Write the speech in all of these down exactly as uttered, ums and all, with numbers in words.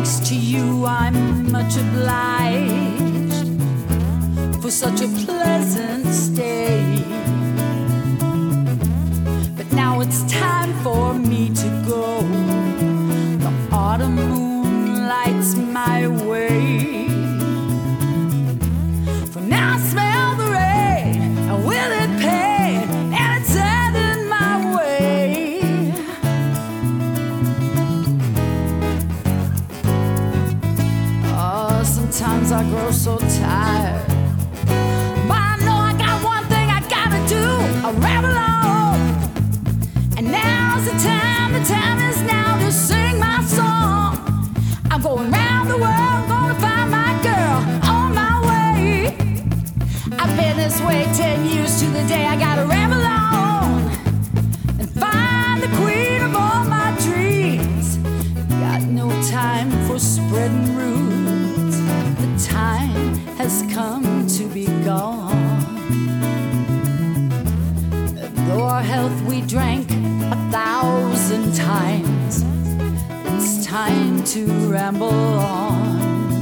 thanks to you, I'm much obliged for such a pleasant stay. But now it's time for me to go. The autumn moon lights my way. For now I smell the rain, and with it pain, and it's heading my way. Oh, sometimes I grow so tired, but I know I got one thing I gotta do. I ramble on, and now's the time, the time is now to sing my song. I'm going round the world, gonna find my girl on my way. I've been this way ten years to the day I gotta ramble on and find the queen of all my dreams. Got no time for spreading roots. The time has come to be gone. Though our health we drank a thousand times, it's time to ramble on.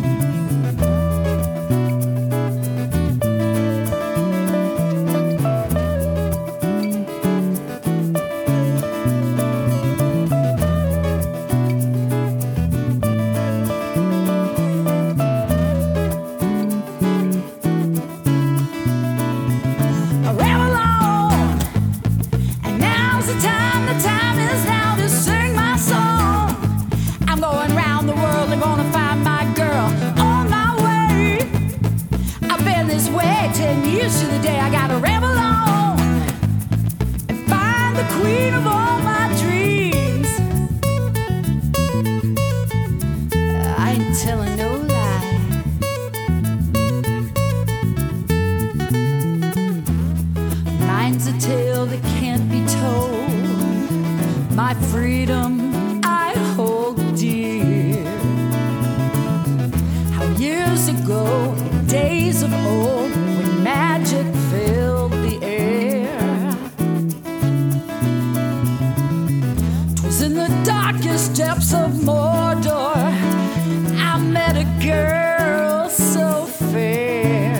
Ten years to the day I gotta ramble on and find the queen of all my dreams. I ain't telling no lie. Mine's a tale that can't be told. My freedom I hold dear. How years ago, in days of old, magic filled the air. 'Twas in the darkest depths of Mordor I met a girl so fair.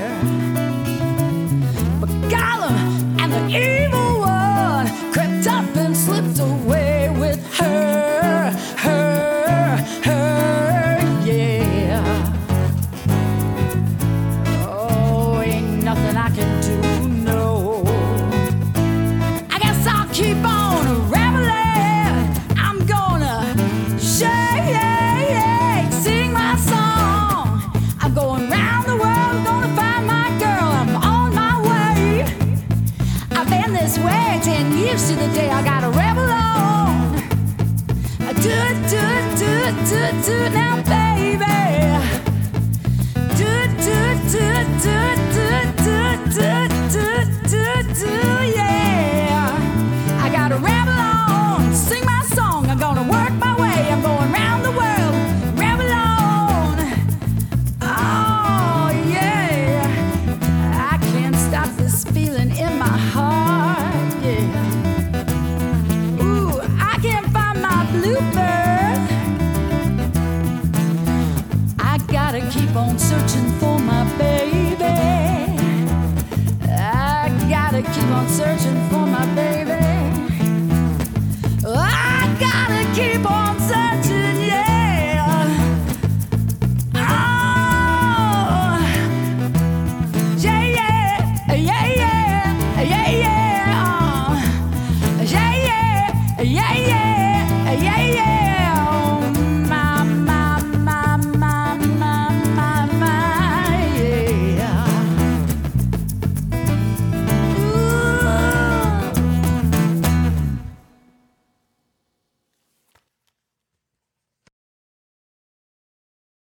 But Gollum and the evil one crept up and slipped away with her, her, her, yeah. Nothing I can do, no. I guess I'll keep on rambling. I'm gonna shake, sing my song. I'm going round the world, gonna find my girl. I'm on my way. I've been this way ten years to the day I gotta ramble on. Do it, do it, do it, do it, do it now, baby. Do it, do it, do it, do it, do it, do it, do it, do it, do it, do it, yeah.